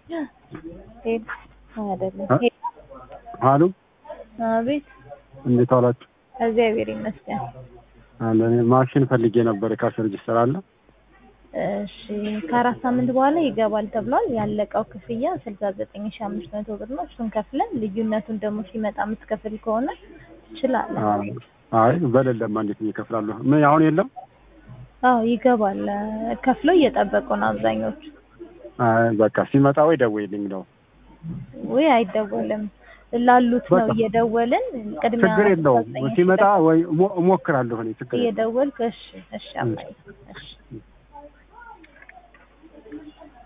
አይደለም አሉ አቤት እንዴት አላችሁ? እግዚአብሔር ይመስገን። እኔ ማሽን ፈልጌ ነበር ካሽ ሬጅስተር አለ? እሺ ከአራት ሳምንት በኋላ ይገባል ተብሏል። ያለቀው ክፍያ 69500 ብር ነው። እሱን ከፍለን ልዩነቱን ደግሞ ሲመጣ የምትከፍል ከሆነ ትችላለህ። አይ በሌለማ እንዴት ይከፍላሉ? ምን አሁን የለም? አዎ ይገባል። ከፍለው እየጠበቁ ነው አብዛኞቹ። አይ በቃ ሲመጣ ወይ ደውይልኝ ነው። ወይ አይደወልም ላሉት ነው እየደወልን ቅድሚያ ችግር የለውም ሲመጣ ወይ እሞክራለሁ እኔ ችግር እየደወልክ እሺ አማይ እሺ